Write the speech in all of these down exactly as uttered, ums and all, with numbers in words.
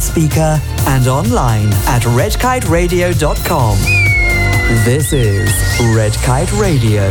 speaker, and online at red kite radio dot com. This is Red Kite Radio.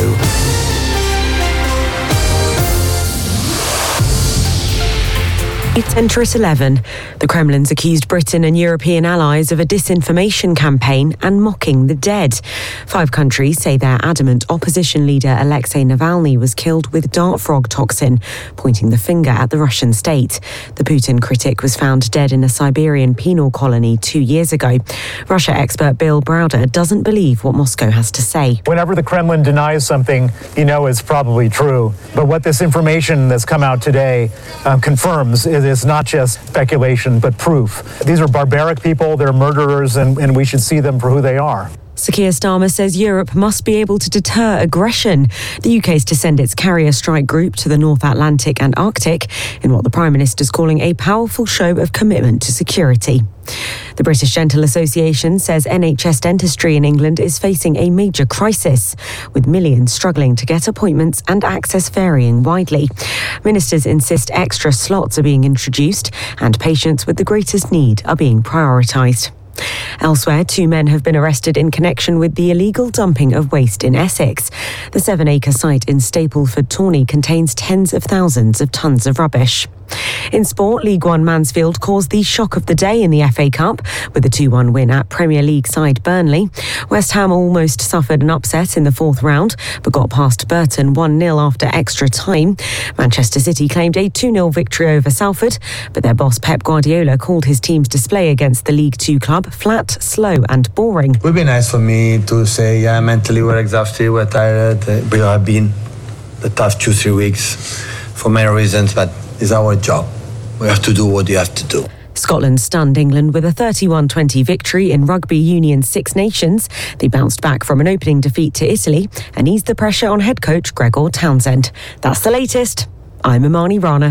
It's enter at eleven. The Kremlin's accused Britain and European allies of a disinformation campaign and mocking the dead. Five countries say their adamant opposition leader Alexei Navalny was killed with dart frog toxin, pointing the finger at the Russian state. The Putin critic was found dead in a Siberian penal colony two years ago. Russia expert Bill Browder doesn't believe what Moscow has to say. Whenever the Kremlin denies something, you know it's probably true. But what this information that's come out today um, confirms is it's not just speculation, but proof. These are barbaric people, they're murderers, and, and we should see them for who they are. Sir Keir Starmer says Europe must be able to deter aggression. The U K is to send its carrier strike group to the North Atlantic and Arctic in what the Prime Minister is calling a powerful show of commitment to security. The British Dental Association says N H S dentistry in England is facing a major crisis, with millions struggling to get appointments and access varying widely. Ministers insist extra slots are being introduced and patients with the greatest need are being prioritised. Elsewhere, two men have been arrested in connection with the illegal dumping of waste in Essex. The seven-acre site in Stapleford Tawney contains tens of thousands of tonnes of rubbish. In sport, League One Mansfield caused the shock of the day in the F A Cup with a two one win at Premier League side Burnley. West Ham almost suffered an upset in the fourth round, but got past Burton one nil after extra time. Manchester City claimed a two nil victory over Salford, but their boss Pep Guardiola called his team's display against the League Two club flat, slow and boring. It would be nice for me to say, yeah, mentally we're exhausted, we're tired. We have been the tough two, three weeks for many reasons, but it's our job. We have to do what you have to do. Scotland stunned England with a thirty-one twenty victory in Rugby Union's Six Nations. They bounced back from an opening defeat to Italy and eased the pressure on head coach Gregor Townsend. That's the latest. I'm Imani Rana.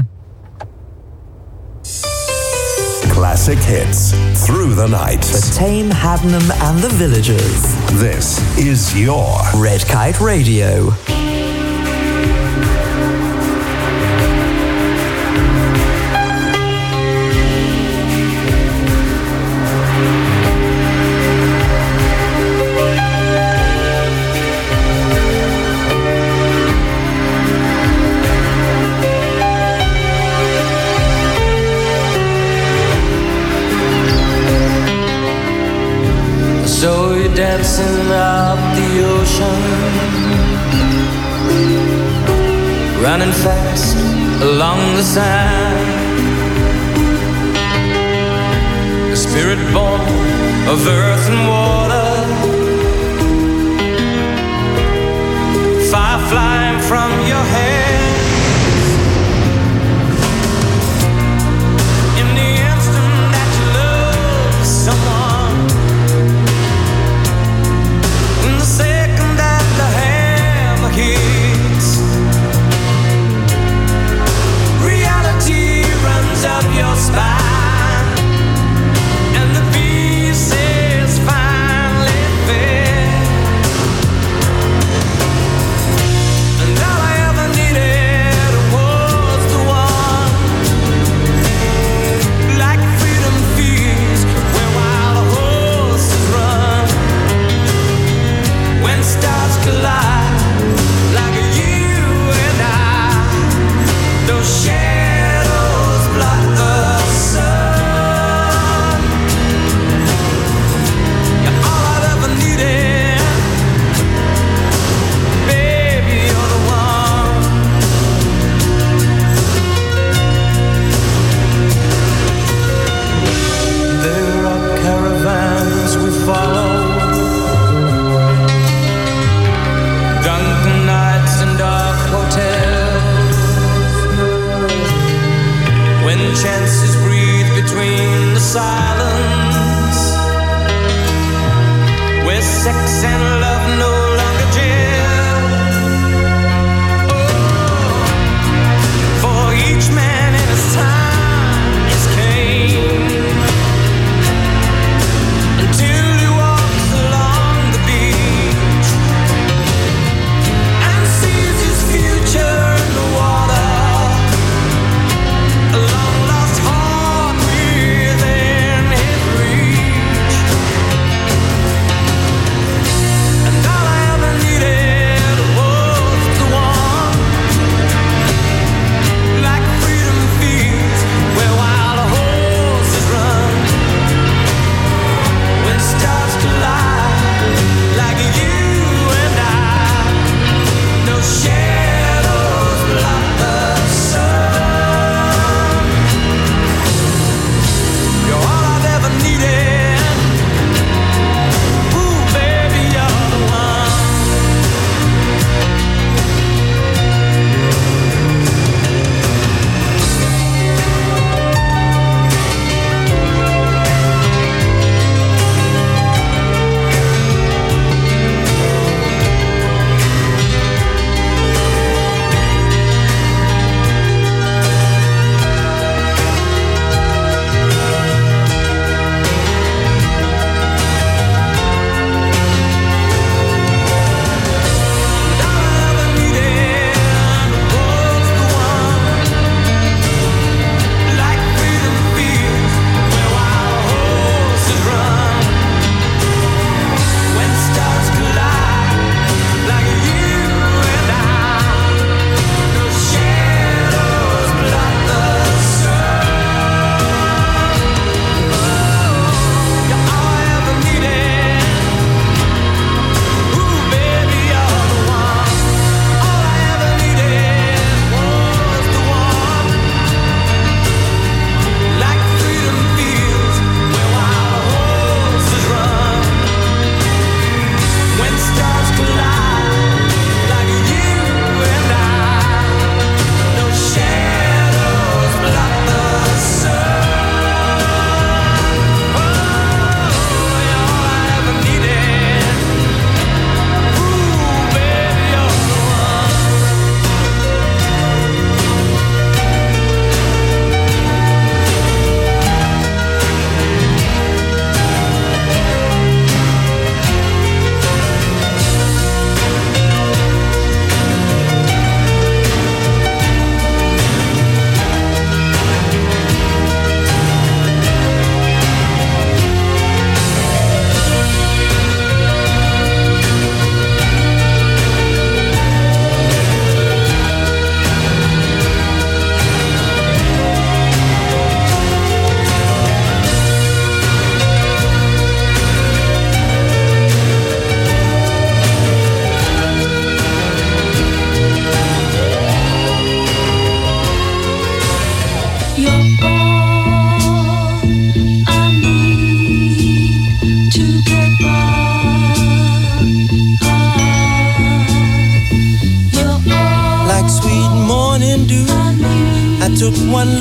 Classic hits through the night. For Tame, Hadnam and the Villagers. This is your Red Kite Radio. So you're dancing up the ocean, running fast along the sand, a spirit born of earth and water, fire flying from your head. In the instant that you love someone, hits, reality runs up your spine, and the pieces finally fit.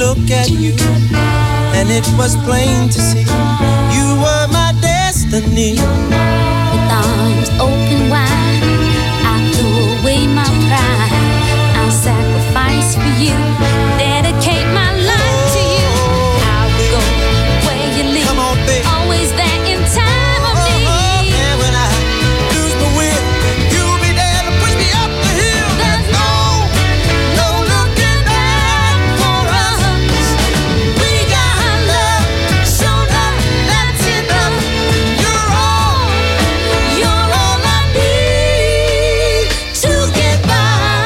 look at you, and it was plain to see you were my destiny. With arms open wide, I threw away my pride. I'll sacrifice for you, dedicate my life to you. I will go where you lead, Come on, baby. always there in time of need. And when I lose my will, you'll be there to push me up the hill. There's no, no looking back for us. We got love, so love, that's enough. You're all, you're all I need to get by.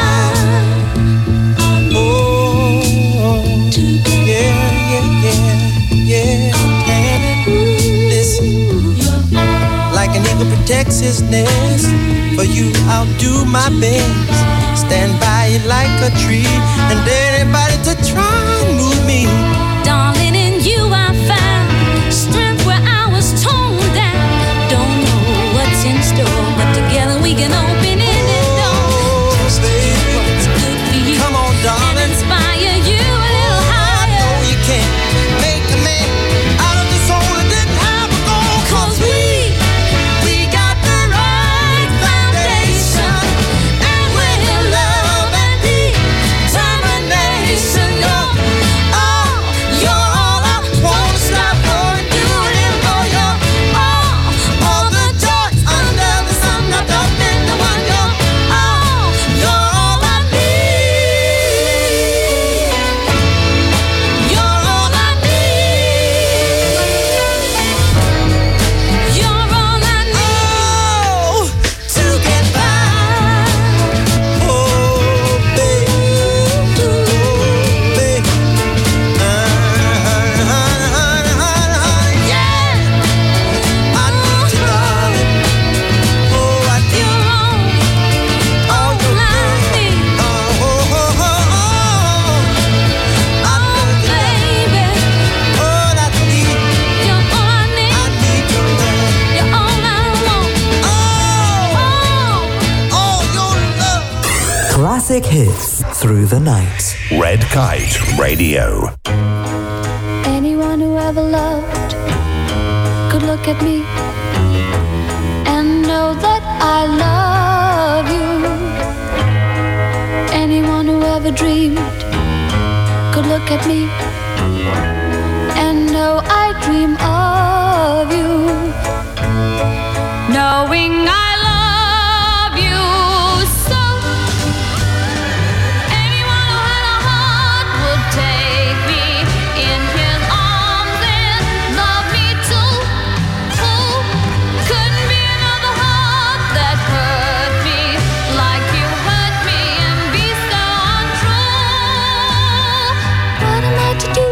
Oh, yeah, yeah, yeah, yeah. Damn it. Listen, like an eagle protects his nest, for you I'll do my best. Stand by it like a tree, and anybody to try and move me. Darling, in you I found strength where I was torn down. Don't know what's in store, but together we can open any door. Just do what's good for you. Come on, And darling. inspire you a little higher. Oh, you can't make a man out of the soul that didn't have a goal. 'Cause we, we got the right foundation, and with love and determination, you're all, you're all I wanna stop for and do it for. You're all, all the joys under the sun wrapped up in the one. You're all, you're all I need. You're all I need. You're all I need to get by. Oh, baby, oh, baby, honey, honey, honey, honey, honey, yeah. I need you, darling. Oh, I need You're all, all your all I love. need. Oh, oh, oh, oh, oh. I Oh, love you, baby, all I need. you're all I I need. need your love. You're all I want. Oh, oh, your love. Classic hits through the night. Red Kite Radio. Anyone who ever loved could look at me and know that I love you. Anyone who ever dreamed could look at me and know I dream of you. Knowing I love you so. Anyone who had a heart would take me in his arms and love me too. Ooh, couldn't be another heart that hurt me like you hurt me and be so untrue. What am I to do?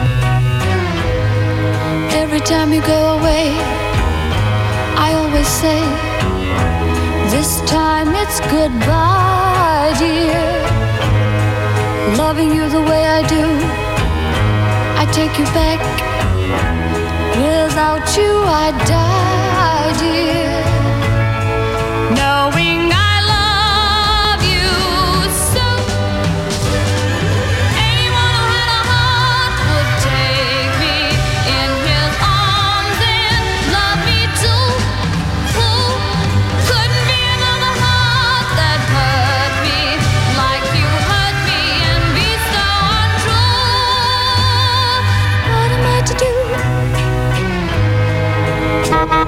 Every time you go away, I always say, this time it's goodbye, dear. Loving you the way I do, I take you back. Without you, I die, dear. Knowing I love you so. Anyone who had a heart would take me in his arms and love me too. Ooh, couldn't be another heart that hurt me like you hurt me and be so untrue. What am I to do?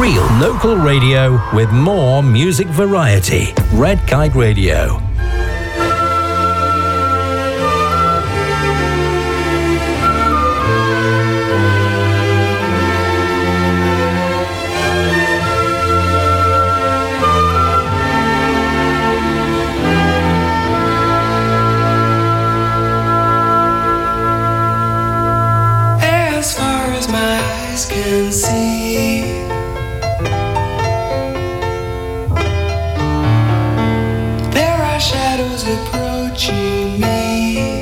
Real local radio with more music variety. Red Kite Radio. Can see there are shadows approaching me,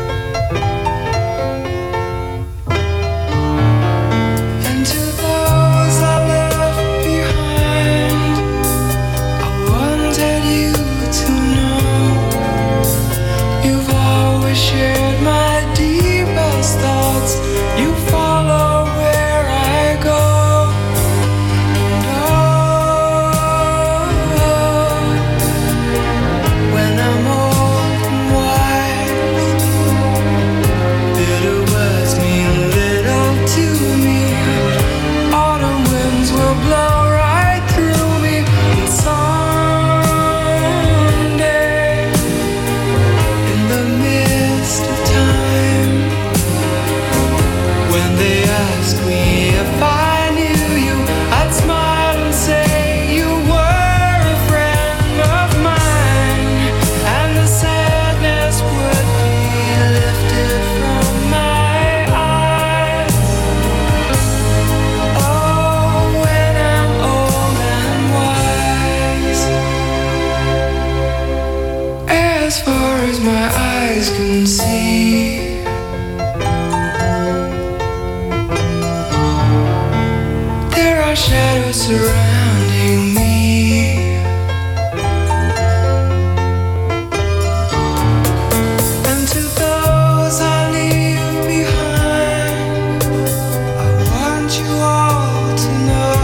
and to those I left behind, I wanted you to know you've always shared my deepest thoughts. You follow can see. There are shadows surrounding me, and to those I leave behind, I want you all to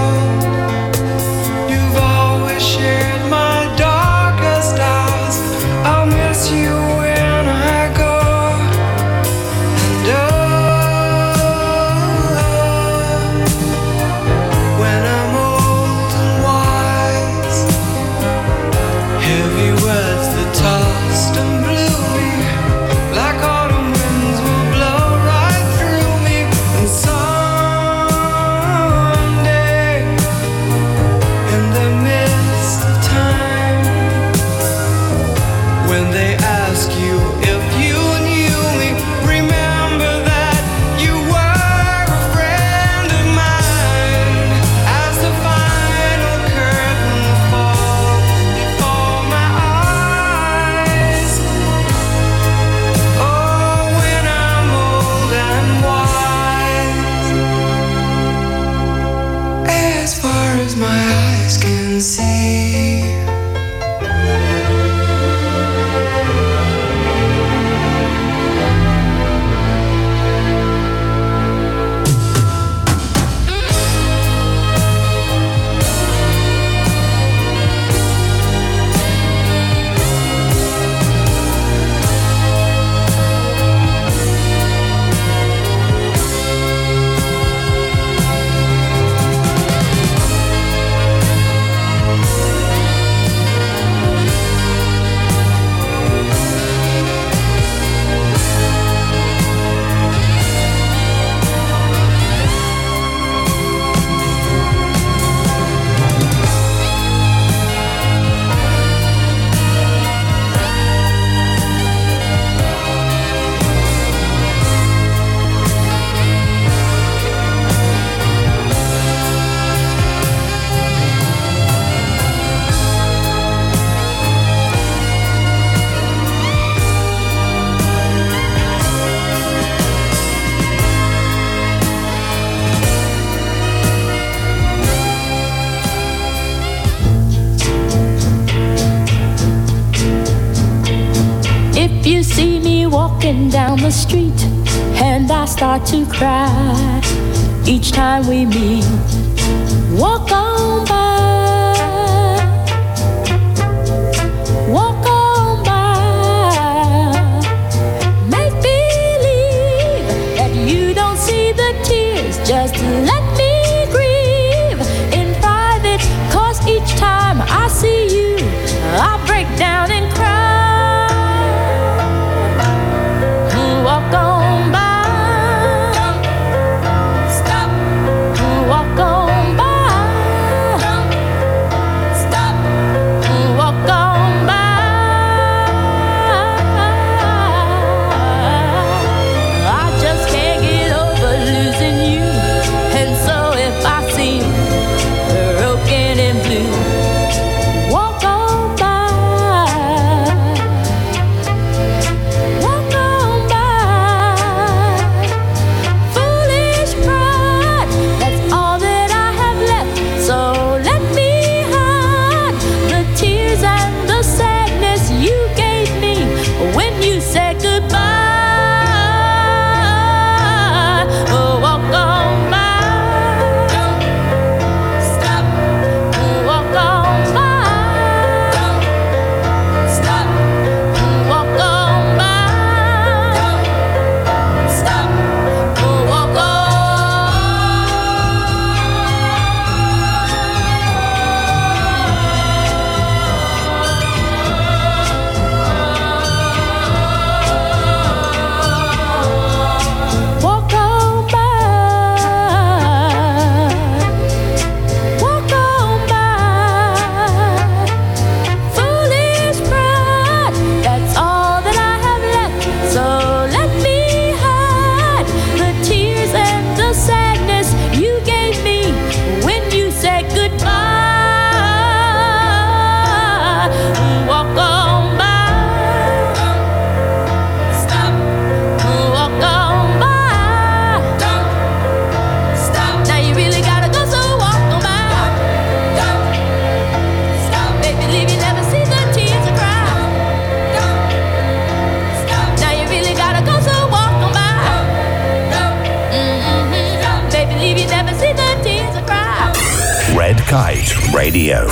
know you've always shared my darkest hours. I'll miss you when I go. You see me walking down the street and I start to cry each time we meet. Walk on by, walk on by. Make believe that you don't see the tears. Just let me grieve in front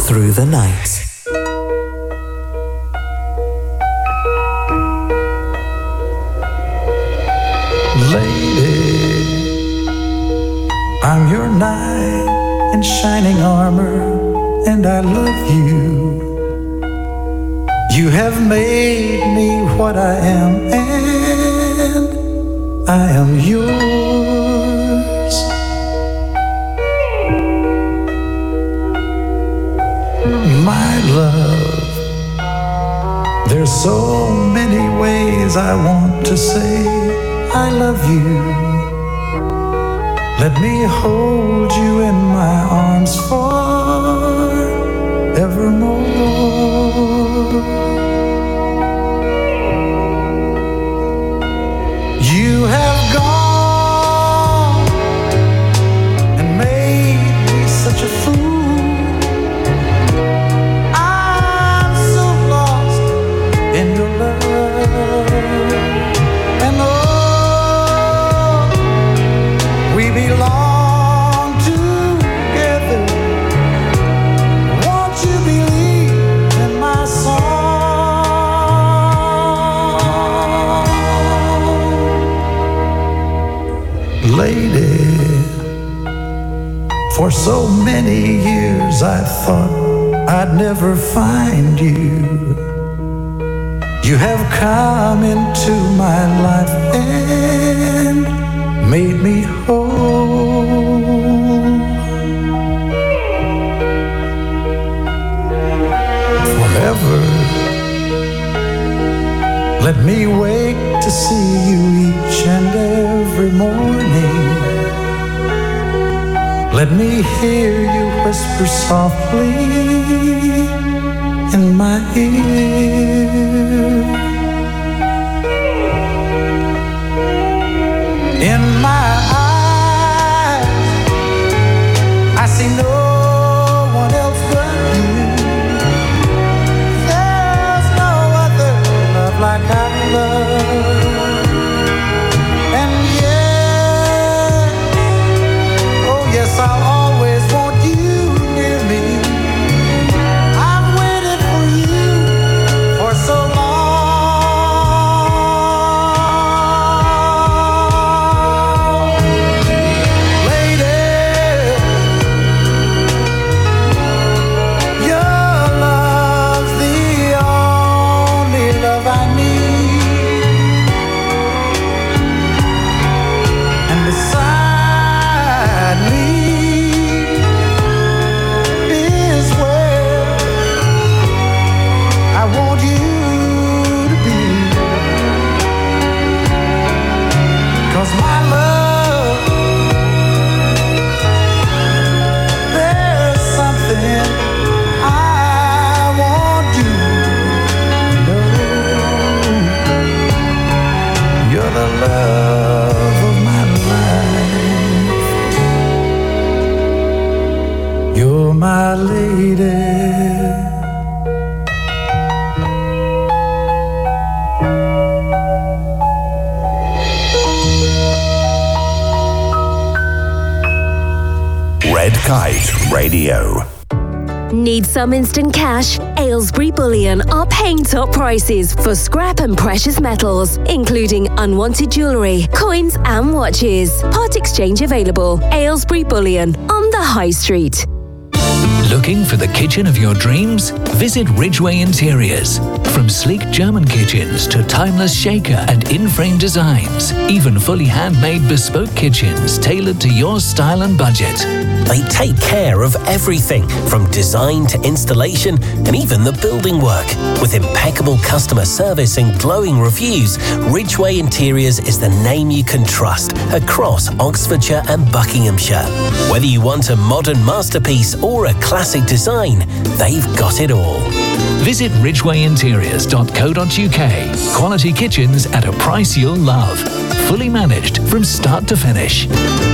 through the night. Lady, I'm your knight in shining armor, and I love you. You have made me what I am, and I am yours. My love, there's so many ways I want to say I love you. Let me hold you in my arms forevermore. You have gone and made me such a fool. I'm so lost in your love. And oh, we belong together. Won't you believe in my song? Lady, for so many years I thought I'd never find you. You have come into my life and made me whole. Forever, let me wake to see you each and every morning. Let me hear you whisper softly in my ear. In my eyes, I see no one else but you. There's no other love like I love. And yes, oh yes, I'll always want you near me. I've waited for you for so long. Lady, your love's the only love I need. And beside me is where I want you to be. 'Cause my love, there's something I want you to know. You're the love of my life. You're my lady. Red Kite Radio. Need some instant cash? Aylesbury Bullion are paying top prices for scrap and precious metals, including unwanted jewellery, coins and watches. Part exchange available. Aylesbury Bullion on the High Street. Looking for the kitchen of your dreams? Visit Ridgeway Interiors. From sleek German kitchens to timeless shaker and in-frame designs, even fully handmade bespoke kitchens tailored to your style and budget. They take care of everything from design to installation and even the building work. With impeccable customer service and glowing reviews, Ridgeway Interiors is the name you can trust across Oxfordshire and Buckinghamshire. Whether you want a modern masterpiece or a classic design, they've got it all. Visit ridgeway interiors dot co dot uk. Quality kitchens at a price you'll love. Fully managed from start to finish.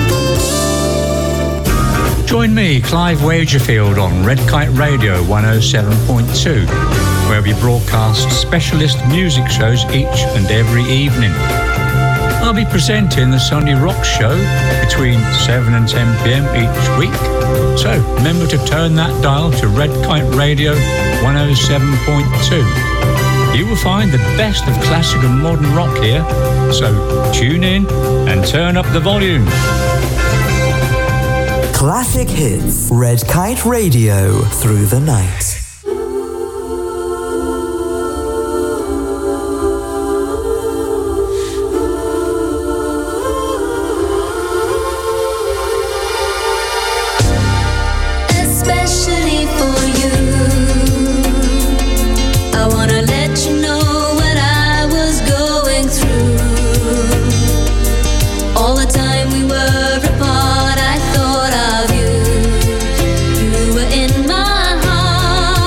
Join me, Clive Wagerfield, on Red Kite Radio one oh seven point two, where we broadcast specialist music shows each and every evening. I'll be presenting the Sunday Rock Show between seven and ten p.m. each week. So remember to turn that dial to Red Kite Radio one oh seven point two. You will find the best of classic and modern rock here. So tune in and turn up the volume. Classic hits. Red Kite Radio through the night. Especially for you, I wanna let you know what I was going through. All the time we were apart, I thought of you. You were in my heart.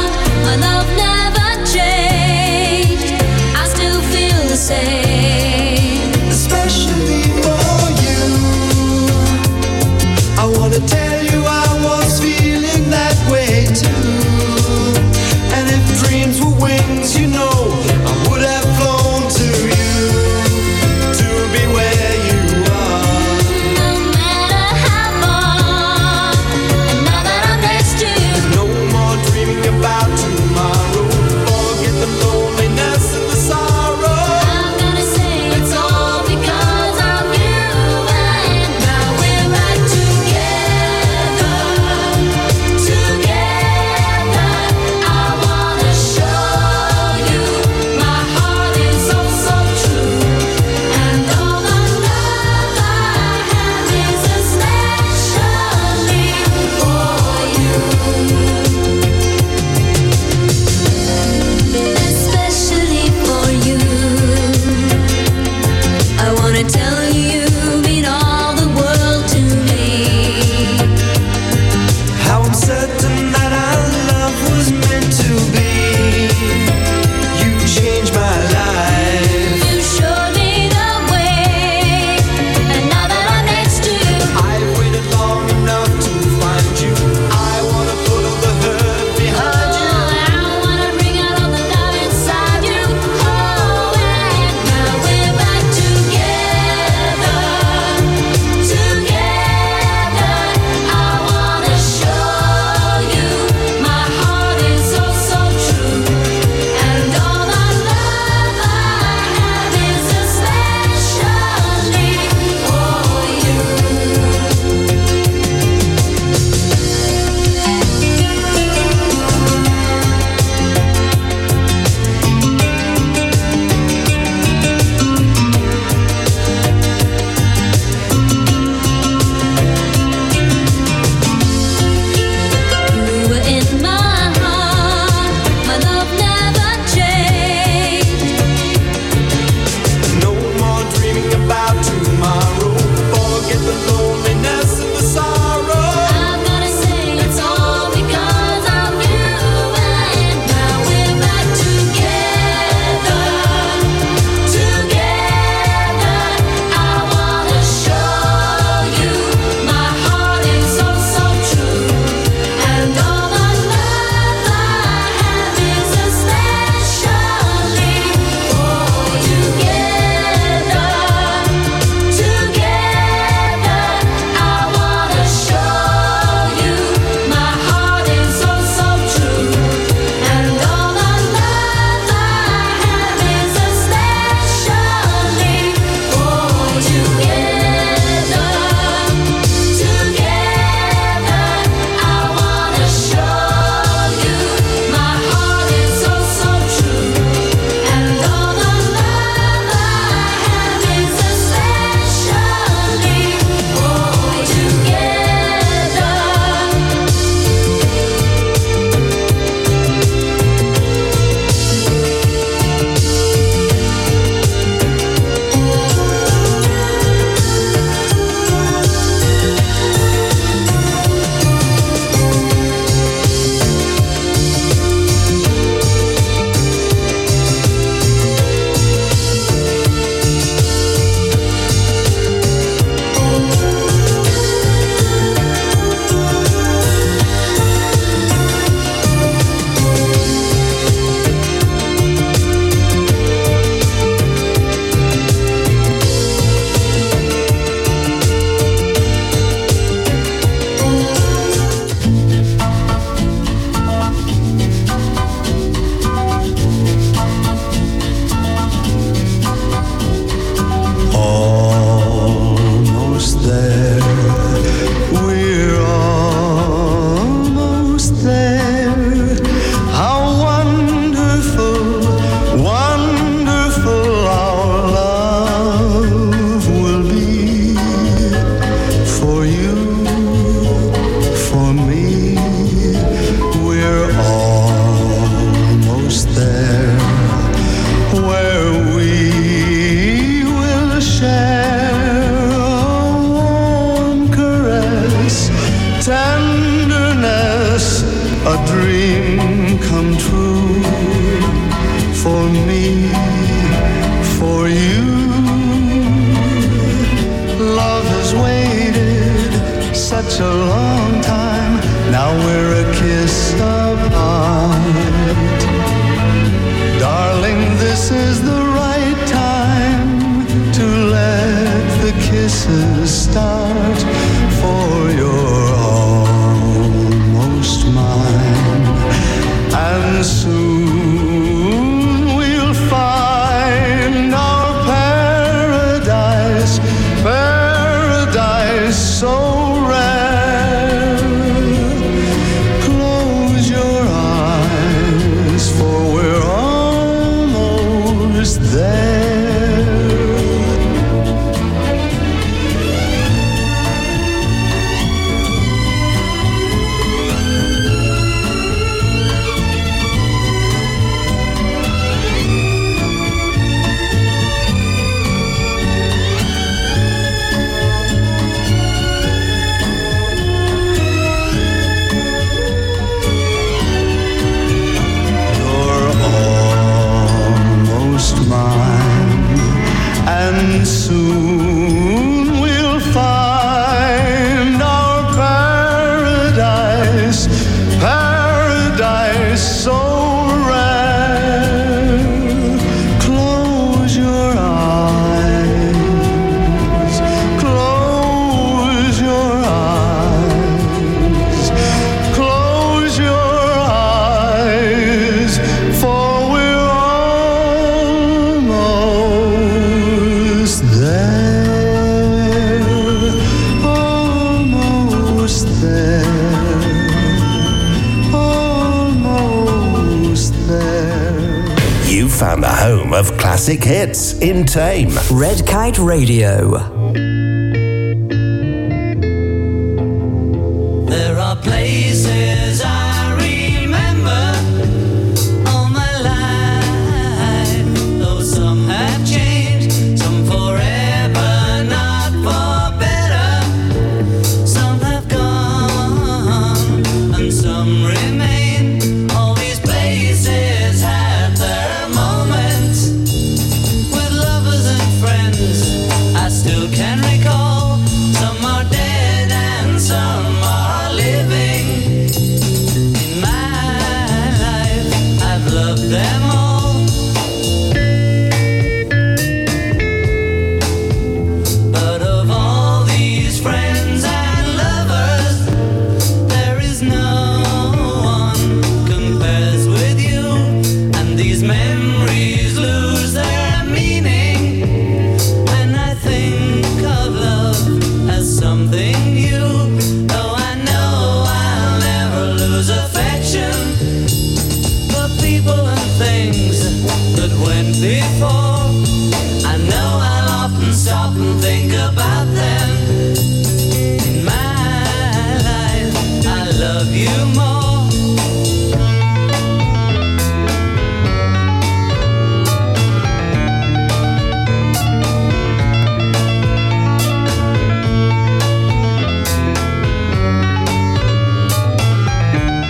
You've found the home of classic hits in Tame. Red Kite Radio. There are places I remember all my life, though some have changed, some forever, not for better. Some have gone and some remain. All these places have their moments with lovers and friends I still can recall. Some are dead and some are living. In my life, I've loved them all. But of all these friends and lovers, there is no one compares with you. And these memories lose their meaning when I think of love as something new. Though I know I'll never lose affection for people and things that went before. I know I'll often stop and think about them. In my life, I love you more.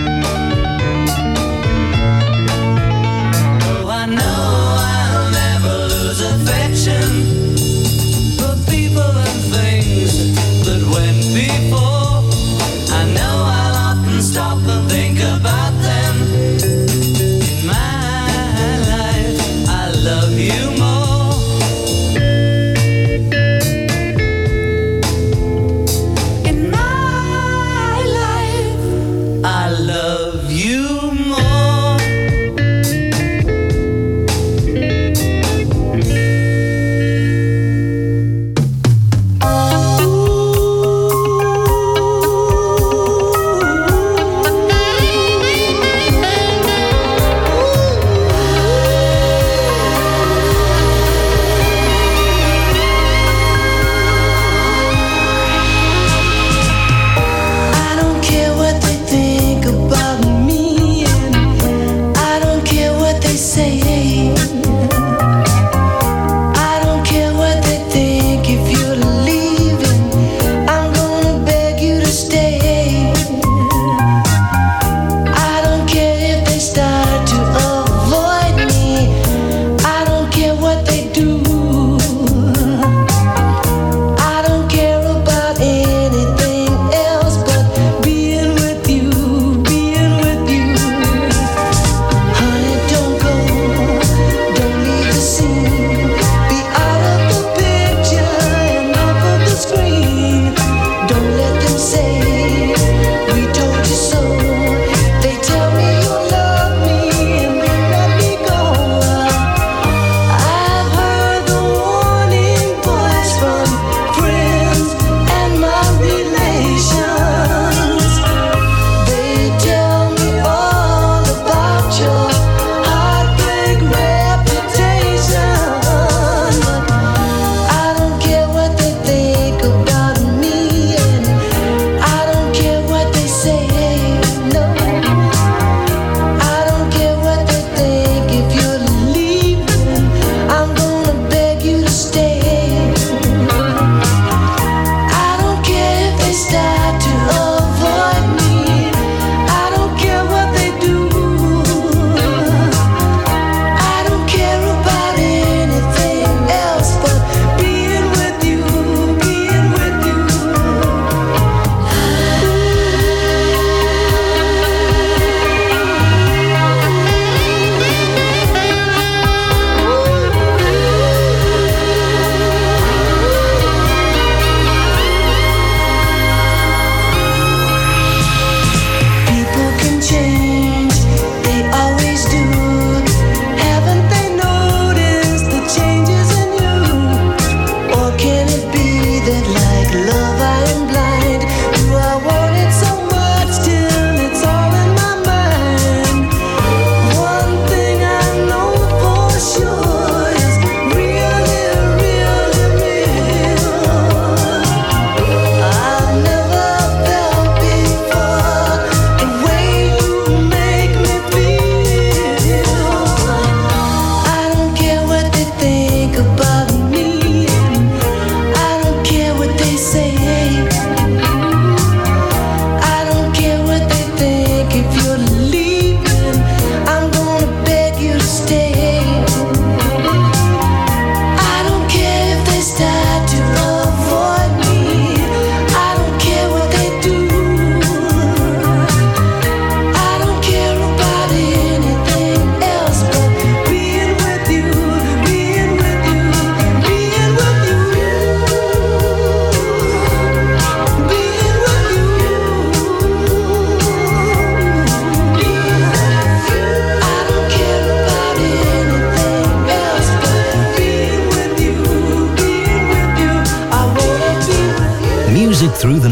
Though I know I'll never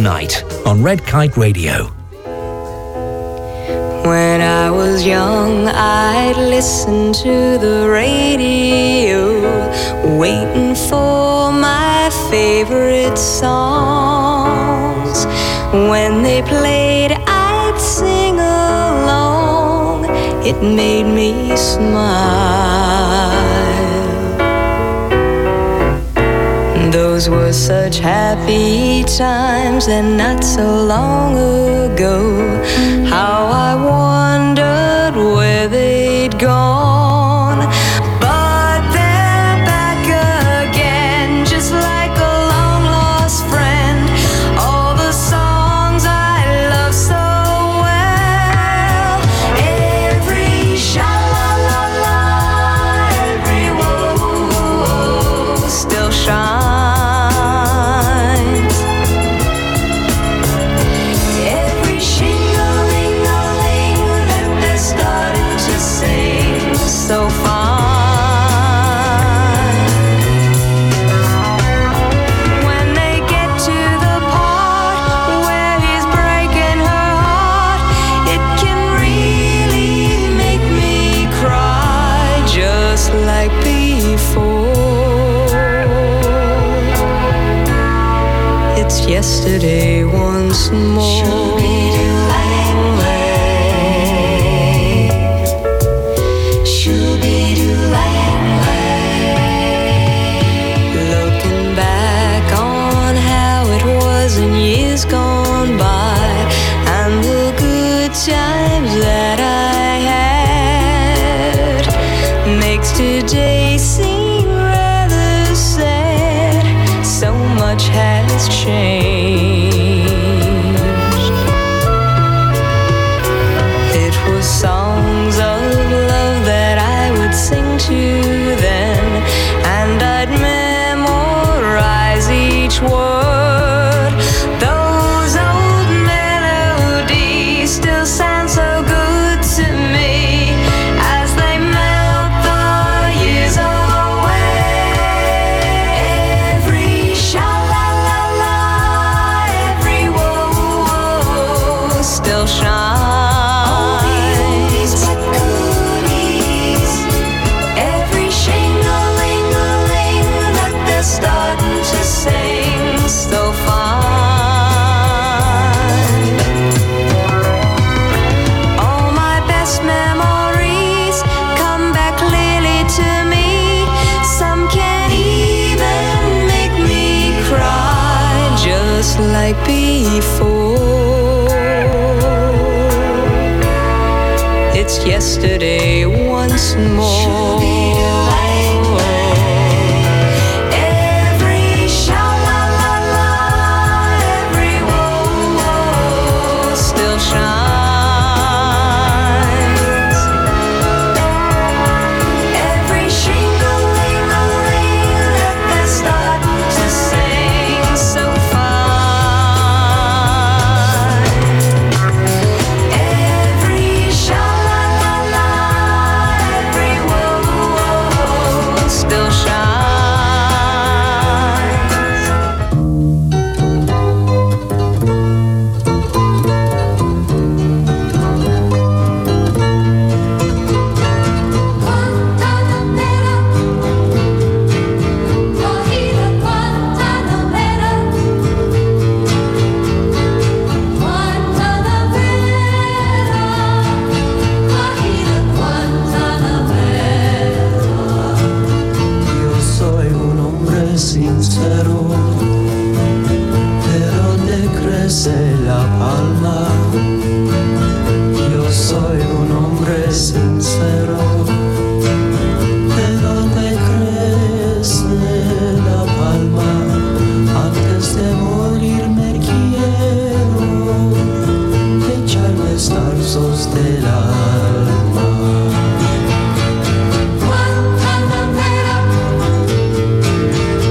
Night on Red Kite Radio. When I was young, I'd listen to the radio, waiting for my favorite songs. When they played, I'd sing along. It made me smile. Those were such happy times, and not so long ago. How I wondered where they'd gone. But they're back again, just like a long-lost friend. All the songs I love so well. Every sha-la-la-la, every whoa, still shines. So fine. When they get to the part where he's breaking her heart, it can really make me cry, just like before. It's yesterday once more. Gone by, and the good times that I had makes today seem rather sad. So much has changed. It was songs of love that I would sing to then, and I'd memorize each word. Like before, it's yesterday once more. Every sha-la-la-la, every whoa, still shines. Every shing-a-ling-a-ling that they're starting to sing so far.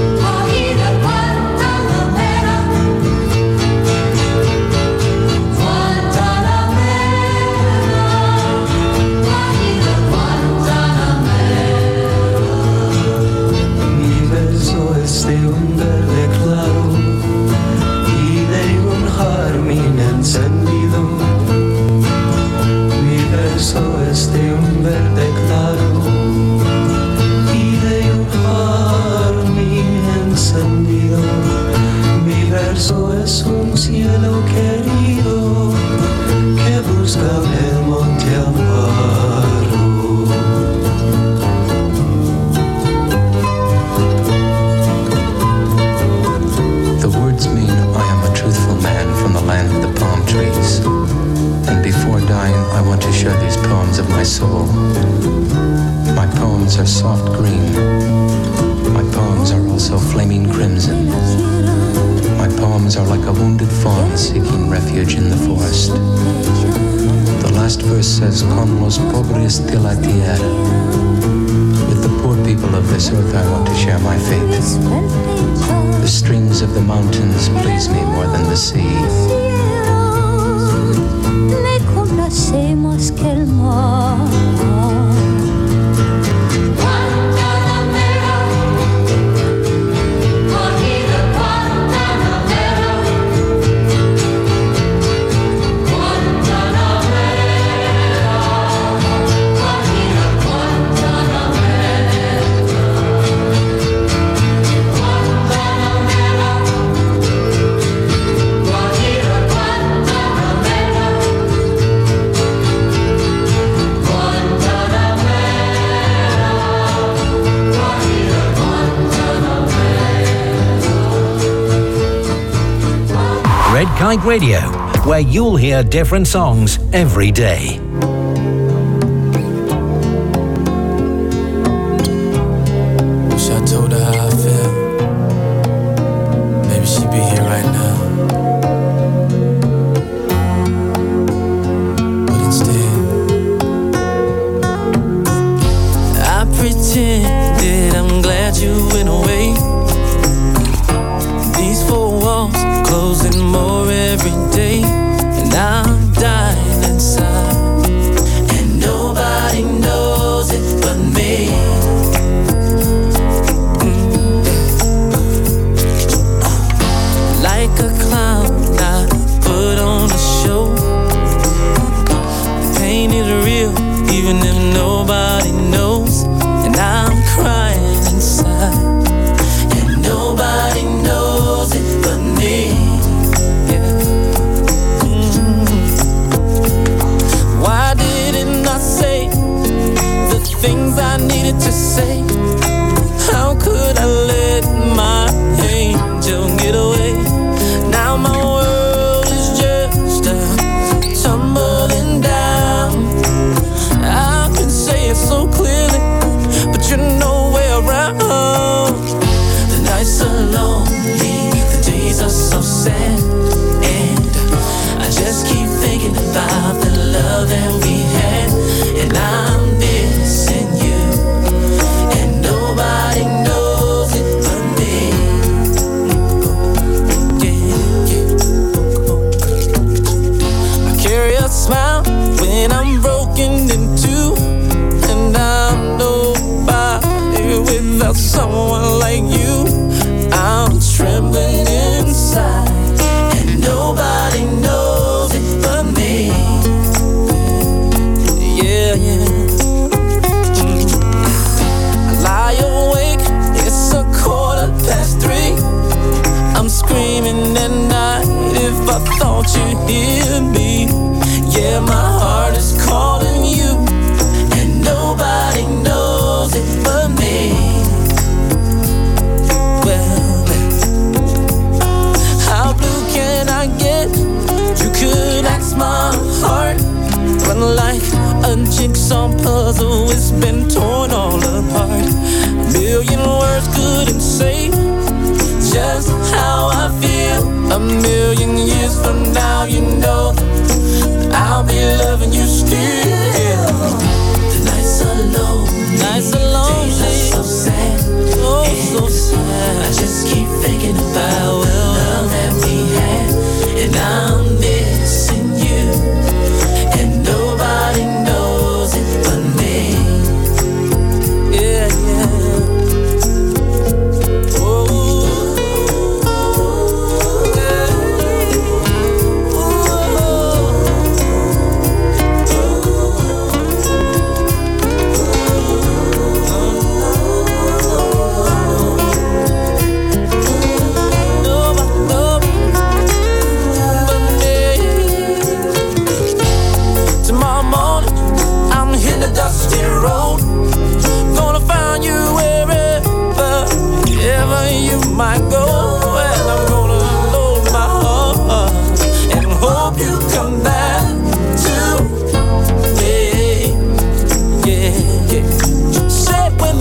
Guantanamera, leaves are soft green. My palms are also flaming crimson. My palms are like a wounded fawn seeking refuge in the forest. The last verse says, Con los pobres de la tierra. With the poor people of this earth I want to share my fate. The streams of the mountains please me more than the sea. Le complacemos que el mar. Red Kite Radio, where you'll hear different songs every day. Wish I told her how I feel. Maybe she'd be here right now. But instead, I pretended I'm glad you went away. These four walls closing more every day, and I'm dying inside, and nobody knows it but me. Mm. Like a clown, I put on a show. The pain is real, even if nobody knows, and I'm crying inside, and nobody knows it but me. Things I needed to say. How could I let my angel get away? Now my world is just uh, tumbling down. I can say it so clearly, but you're nowhere around. The nights are lonely, the days are so sad, and I just keep thinking about the love that we had, and I'm smile when I'm broken in two, and I'm nobody without someone like you. I'm trembling inside, and nobody knows it but me. Yeah, yeah. Mm. I lie awake, it's a quarter past three. I'm screaming at night if I thought you'd hear me. Yeah, my heart is calling you, and nobody knows it but me. Well, how blue can I get? You could ask my heart, but like a jigsaw puzzle, it's been torn all apart. A million words couldn't say just how I feel. A million years from now, you know I'll be loving you still. The nights are lonely, nights are lonely, days are so sad, oh so sad. I just keep thinking about the love that we had, and I'm missing you, and nobody knows it but me. Yeah, yeah. Dusty road, gonna find you wherever, wherever you might go, and I'm gonna load my heart and hope you come back to me. Yeah, yeah. Say when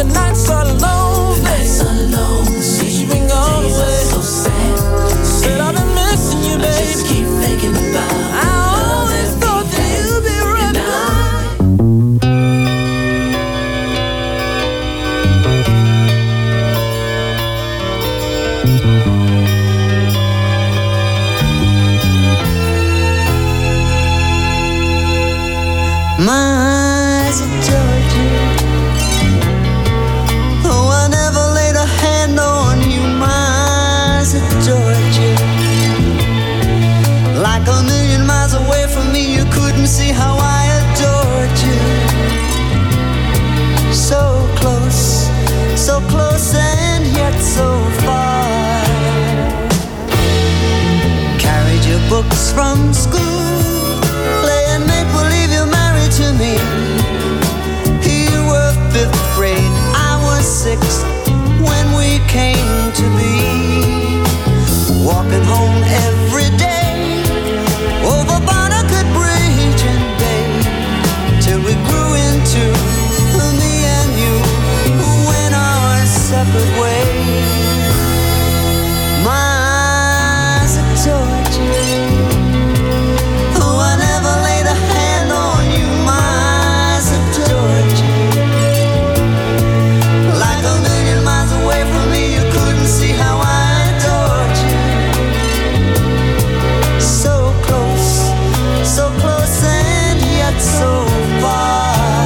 My eyes adored you, though I never laid a hand on you. My eyes adored you, like a million miles away from me. You couldn't see how I adored you. So close, so close and yet so far. Carried your books from school, playing make believe you're married to me. You were fifth grade, I was sixth when we came to be. Walking home every day over Barnegat Bridge and Bay, till we grew into me and you went our separate ways. My eyes adored you, though I never laid a hand on you. My eyes adored you, like a million miles away from me. You couldn't see how I adored you. So close, so close and yet so far.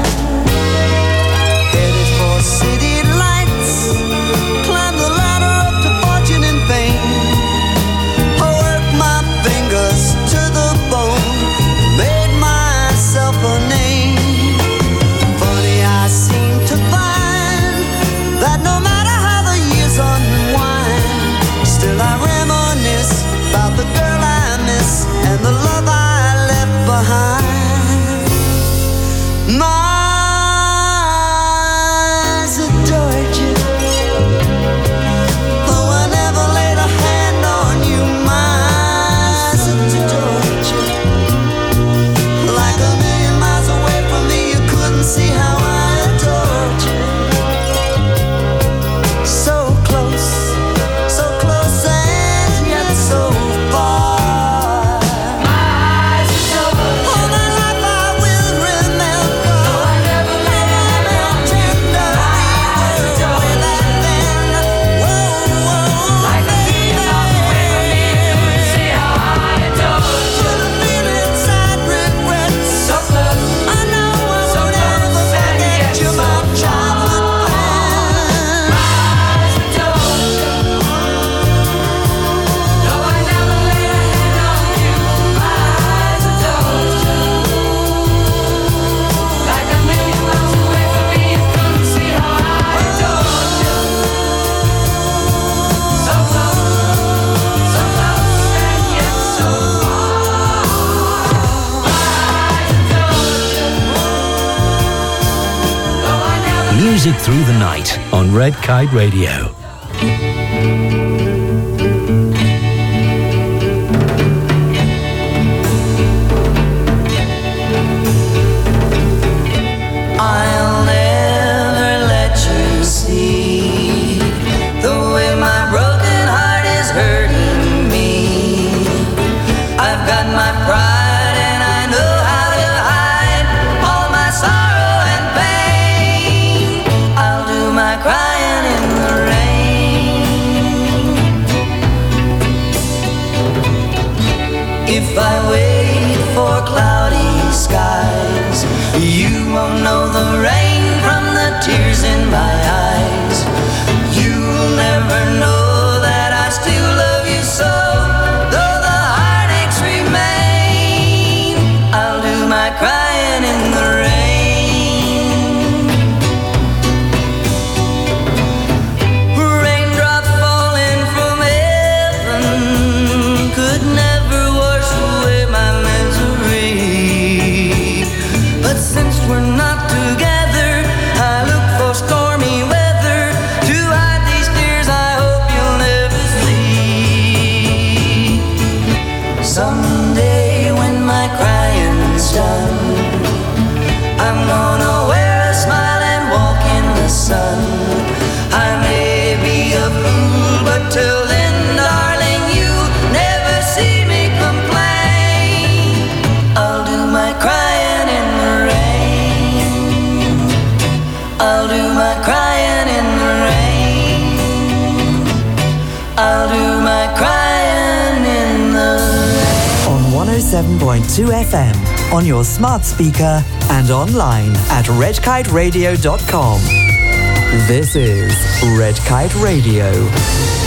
Headed for city lights, climb the ladder up to fortune and fame. I worked my fingers to the bone, made myself a name. Funny, I seem to find that no matter how the years unwind, still I reminisce about the girl I miss and the love I left behind. My eyes adored you, though I never laid a hand on you. My eyes adored you, like a million miles away from me. You couldn't see how I adored you. So close, so close and yet so far. My eyes adored you, all my life I will remember. Though I never laid a hand on you. My eyes adored you, whoa, like a million miles away from me. You couldn't see how I adored you. Should have been inside regrets. So close, I know I won't ever forget you, my childhood friend. My eyes adored you, though I never laid a hand on you. My eyes adored you, like a million miles away from me. You couldn't see how I adored you. So close, so close and yet so far. My eyes adored you, though I never. Music through the night on Red Kite Radio. I'll never let you see the way my broken heart is hurting me. I've got my pride and I know how to hide all my sorrow and pain. I'll do my crying in the rain. If I wait for cloudy skies, you won't know the rain from the tears in my eyes. You'll never know that I still love you so, though the heartaches remain. I'll do my crying in the rain. Raindrop falling from heaven could never wash away my misery. But since we're not together, I look for stormy weather to hide these tears I hope you'll never see. Someday when my crying's done, I'm gonna wear a smile and walk in the sun. I may be a fool, but till then, darling, you'll never see me complain. I'll do my crying in the rain. I'll do my crying in the rain. seven point two F M on your smart speaker and online at red kite radio dot com. This is Red Kite Radio.